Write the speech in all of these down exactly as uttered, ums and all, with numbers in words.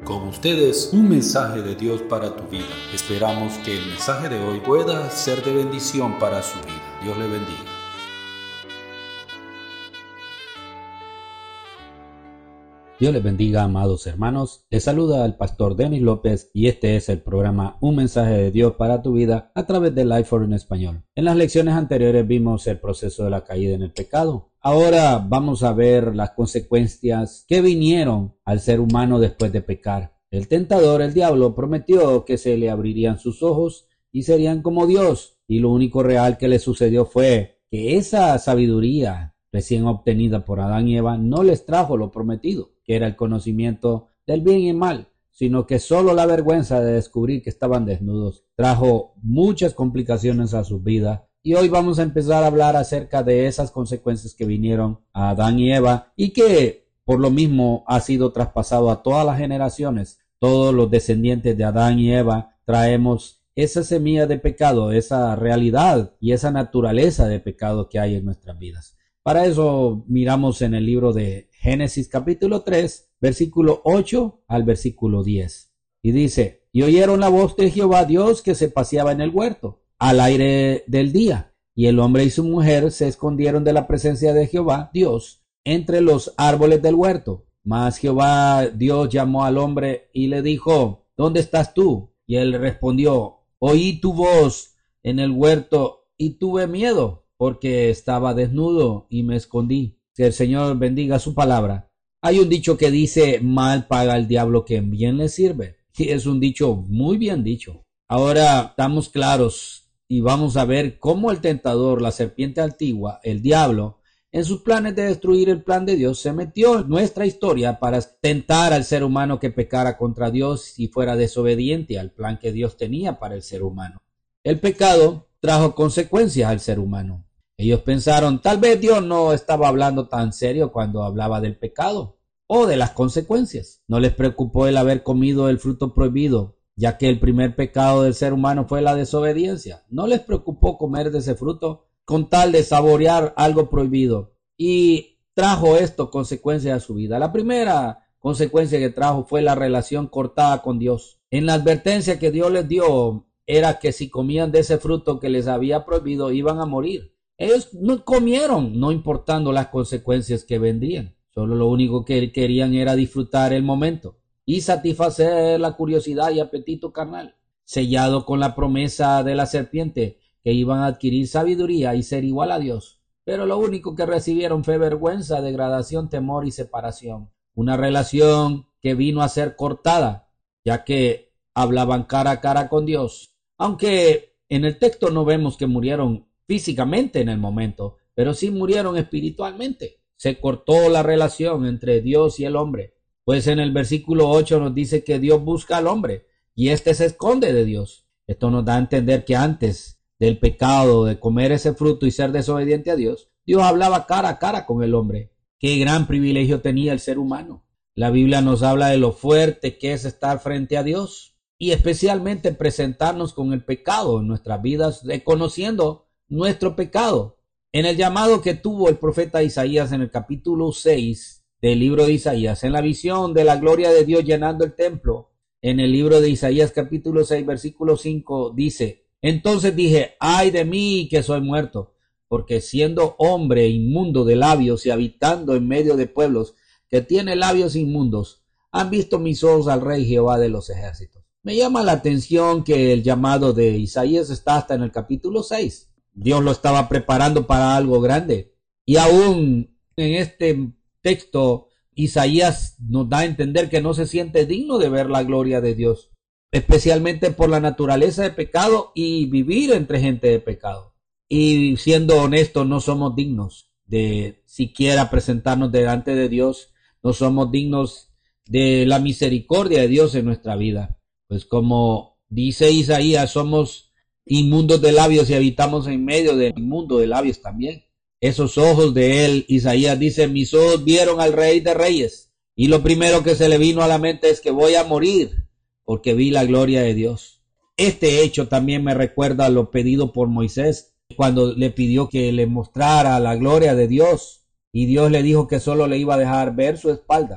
Con ustedes, un mensaje de Dios para tu vida. Esperamos que el mensaje de hoy pueda ser de bendición para su vida. Dios le bendiga. Dios les bendiga, amados hermanos. Les saluda el pastor Denis López y este es el programa Un mensaje de Dios para tu vida a través de Lifeforce en español. En las lecciones anteriores vimos el proceso de la caída en el pecado. Ahora vamos a ver las consecuencias que vinieron al ser humano después de pecar. El tentador, el diablo, prometió que se le abrirían sus ojos y serían como Dios. Y lo único real que le sucedió fue que esa sabiduría recién obtenida por Adán y Eva no les trajo lo prometido, que era el conocimiento del bien y mal, sino que solo la vergüenza de descubrir que estaban desnudos trajo muchas complicaciones a sus vidas. Y hoy vamos a empezar a hablar acerca de esas consecuencias que vinieron a Adán y Eva y que por lo mismo ha sido traspasado a todas las generaciones. Todos los descendientes de Adán y Eva traemos esa semilla de pecado, esa realidad y esa naturaleza de pecado que hay en nuestras vidas. Para eso miramos en el libro de Génesis capítulo tres, versículo ocho al versículo diez. Y dice: y oyeron la voz de Jehová Dios que se paseaba en el huerto al aire del día, y el hombre y su mujer se escondieron de la presencia de Jehová Dios entre los árboles del huerto. Mas Jehová Dios llamó al hombre y le dijo: ¿dónde estás tú? Y él respondió: oí tu voz en el huerto y tuve miedo, porque estaba desnudo y me escondí. Que el Señor bendiga su palabra. Hay un dicho que dice: mal paga el diablo que bien le sirve. Y es un dicho muy bien dicho. Ahora estamos claros y vamos a ver cómo el tentador, la serpiente antigua, el diablo, en sus planes de destruir el plan de Dios, se metió en nuestra historia para tentar al ser humano que pecara contra Dios y fuera desobediente al plan que Dios tenía para el ser humano. El pecado trajo consecuencias al ser humano. Ellos pensaron, tal vez Dios no estaba hablando tan serio cuando hablaba del pecado o de las consecuencias. No les preocupó el haber comido el fruto prohibido, ya que el primer pecado del ser humano fue la desobediencia. No les preocupó comer de ese fruto con tal de saborear algo prohibido. Y trajo esto consecuencias a su vida. La primera consecuencia que trajo fue la relación cortada con Dios. En la advertencia que Dios les dio era que si comían de ese fruto que les había prohibido iban a morir. Ellos no comieron, no importando las consecuencias que vendrían. Solo lo único que querían era disfrutar el momento y satisfacer la curiosidad y apetito carnal, sellado con la promesa de la serpiente que iban a adquirir sabiduría y ser igual a Dios. Pero lo único que recibieron fue vergüenza, degradación, temor y separación. Una relación que vino a ser cortada, ya que hablaban cara a cara con Dios. Aunque en el texto no vemos que murieron físicamente en el momento, pero sí murieron espiritualmente. Se cortó la relación entre Dios y el hombre. Pues en el versículo ocho nos dice que Dios busca al hombre y éste se esconde de Dios. Esto nos da a entender que antes del pecado, de comer ese fruto y ser desobediente a Dios, Dios hablaba cara a cara con el hombre. Qué gran privilegio tenía el ser humano. La Biblia nos habla de lo fuerte que es estar frente a Dios y especialmente presentarnos con el pecado en nuestras vidas, reconociendo nuestro pecado. En el llamado que tuvo el profeta Isaías en el capítulo seis del libro de Isaías, en la visión de la gloria de Dios llenando el templo, en el libro de Isaías capítulo seis versículo cinco dice: entonces dije, ay de mí que soy muerto, porque siendo hombre inmundo de labios y habitando en medio de pueblos que tiene labios inmundos, han visto mis ojos al Rey Jehová de los ejércitos. Me llama la atención que el llamado de Isaías está hasta en el capítulo seis. Dios lo estaba preparando para algo grande. Y aún en este texto, Isaías nos da a entender que no se siente digno de ver la gloria de Dios, especialmente por la naturaleza de pecado y vivir entre gente de pecado. Y siendo honestos, no somos dignos de siquiera presentarnos delante de Dios. No somos dignos de la misericordia de Dios en nuestra vida. Pues como dice Isaías, somos inmundos de labios y habitamos en medio del inmundo de labios también. Esos ojos de él, Isaías dice, mis ojos vieron al Rey de Reyes. Y lo primero que se le vino a la mente es que voy a morir porque vi la gloria de Dios. Este hecho también me recuerda a lo pedido por Moisés cuando le pidió que le mostrara la gloria de Dios. Y Dios le dijo que solo le iba a dejar ver su espalda.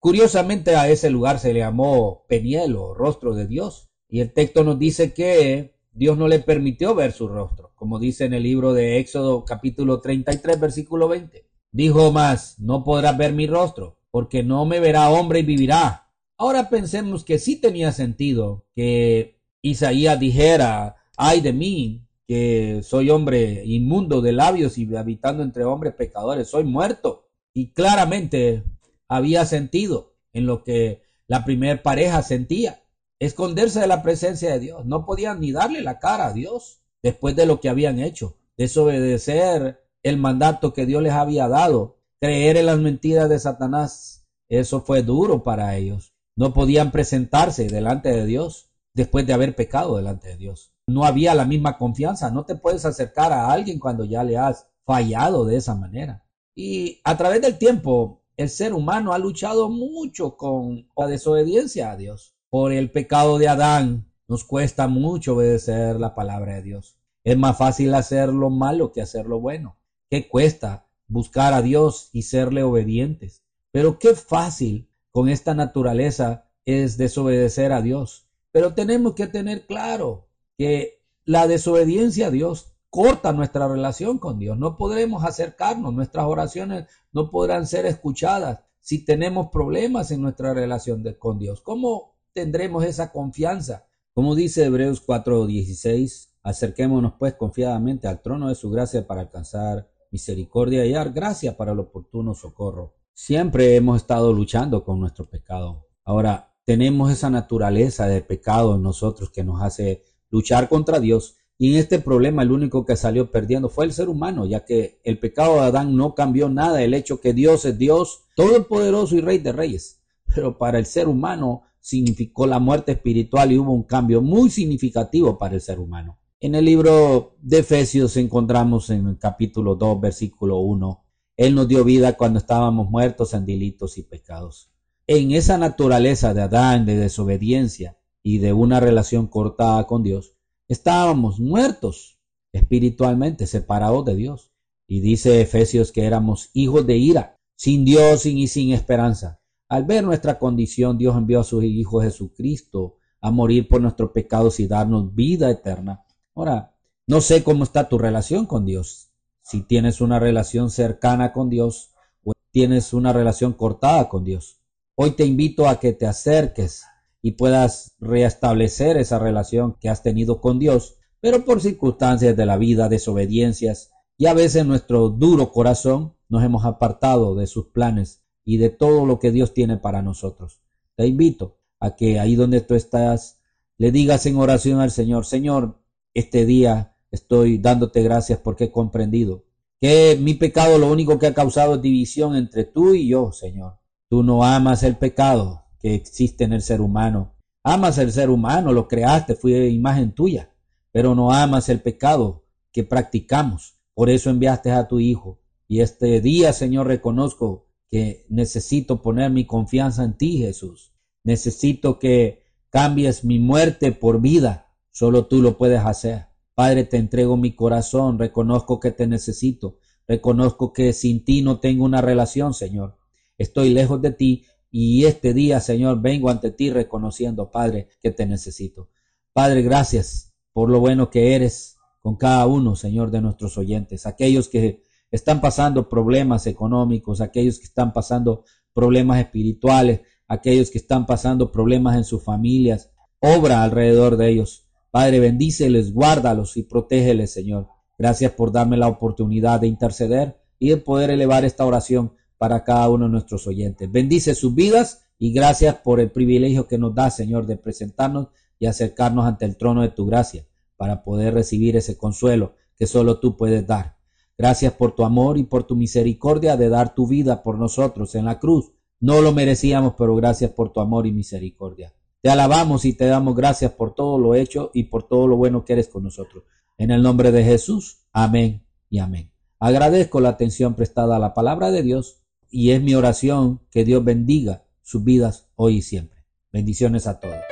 Curiosamente a ese lugar se le llamó Peniel o rostro de Dios. Y el texto nos dice que Dios no le permitió ver su rostro, como dice en el libro de Éxodo capítulo treinta y tres versículo veinte. Dijo más, no podrás ver mi rostro, porque no me verá hombre y vivirá. Ahora pensemos que sí tenía sentido que Isaías dijera, ay de mí, que soy hombre inmundo de labios y habitando entre hombres pecadores, soy muerto. Y claramente había sentido en lo que la primer pareja sentía. Esconderse de la presencia de Dios. No podían ni darle la cara a Dios después de lo que habían hecho. Desobedecer el mandato que Dios les había dado. Creer en las mentiras de Satanás. Eso fue duro para ellos. No podían presentarse delante de Dios después de haber pecado delante de Dios. No había la misma confianza. No te puedes acercar a alguien cuando ya le has fallado de esa manera. Y a través del tiempo, el ser humano ha luchado mucho con la desobediencia a Dios. Por el pecado de Adán, nos cuesta mucho obedecer la palabra de Dios. Es más fácil hacer lo malo que hacer lo bueno. ¿Qué cuesta buscar a Dios y serle obedientes? Pero qué fácil con esta naturaleza es desobedecer a Dios. Pero tenemos que tener claro que la desobediencia a Dios corta nuestra relación con Dios. No podremos acercarnos, nuestras oraciones no podrán ser escuchadas si tenemos problemas en nuestra relación de, con Dios. ¿Cómo tendremos esa confianza? Como dice Hebreos cuatro dieciséis, acerquémonos pues confiadamente al trono de su gracia para alcanzar misericordia y hallar gracia para el oportuno socorro. Siempre hemos estado luchando con nuestro pecado. Ahora, tenemos esa naturaleza de pecado en nosotros que nos hace luchar contra Dios. Y en este problema el único que salió perdiendo fue el ser humano, ya que el pecado de Adán no cambió nada, el hecho que Dios es Dios, todopoderoso y Rey de Reyes. Pero para el ser humano significó la muerte espiritual y hubo un cambio muy significativo para el ser humano. En el libro de Efesios encontramos en el capítulo dos, versículo uno, Él nos dio vida cuando estábamos muertos en delitos y pecados. En esa naturaleza de Adán, de desobediencia y de una relación cortada con Dios, estábamos muertos espiritualmente, separados de Dios. Y dice Efesios que éramos hijos de ira, sin Dios y sin esperanza. Al ver nuestra condición, Dios envió a su Hijo Jesucristo a morir por nuestros pecados y darnos vida eterna. Ahora, no sé cómo está tu relación con Dios. Si tienes una relación cercana con Dios o tienes una relación cortada con Dios. Hoy te invito a que te acerques y puedas restablecer esa relación que has tenido con Dios, pero por circunstancias de la vida, desobediencias, y a veces nuestro duro corazón nos hemos apartado de sus planes y de todo lo que Dios tiene para nosotros. Te invito a que ahí donde tú estás, le digas en oración al Señor, Señor, este día estoy dándote gracias porque he comprendido que mi pecado lo único que ha causado es división entre tú y yo, Señor. Tú no amas el pecado que existe en el ser humano. Amas el ser humano, lo creaste, fue imagen tuya, pero no amas el pecado que practicamos. Por eso enviaste a tu Hijo. Y este día, Señor, reconozco que necesito poner mi confianza en ti, Jesús. Necesito que cambies mi muerte por vida. Solo tú lo puedes hacer. Padre, te entrego mi corazón. Reconozco que te necesito. Reconozco que sin ti no tengo una relación, Señor. Estoy lejos de ti. Y este día, Señor, vengo ante ti reconociendo, Padre, que te necesito. Padre, gracias por lo bueno que eres con cada uno, Señor, de nuestros oyentes. Aquellos que están pasando problemas económicos, aquellos que están pasando problemas espirituales, aquellos que están pasando problemas en sus familias. Obra alrededor de ellos. Padre, bendíceles, guárdalos y protégeles, Señor. Gracias por darme la oportunidad de interceder y de poder elevar esta oración para cada uno de nuestros oyentes. Bendice sus vidas y gracias por el privilegio que nos da, Señor, de presentarnos y acercarnos ante el trono de tu gracia para poder recibir ese consuelo que solo tú puedes dar. Gracias por tu amor y por tu misericordia de dar tu vida por nosotros en la cruz. No lo merecíamos, pero gracias por tu amor y misericordia. Te alabamos y te damos gracias por todo lo hecho y por todo lo bueno que eres con nosotros. En el nombre de Jesús, amén y amén. Agradezco la atención prestada a la palabra de Dios. Y es mi oración que Dios bendiga sus vidas hoy y siempre. Bendiciones a todos.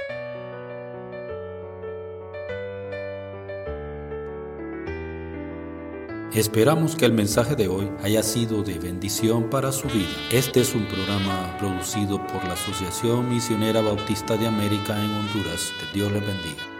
Esperamos que el mensaje de hoy haya sido de bendición para su vida. Este es un programa producido por la Asociación Misionera Bautista de América en Honduras. Que Dios les bendiga.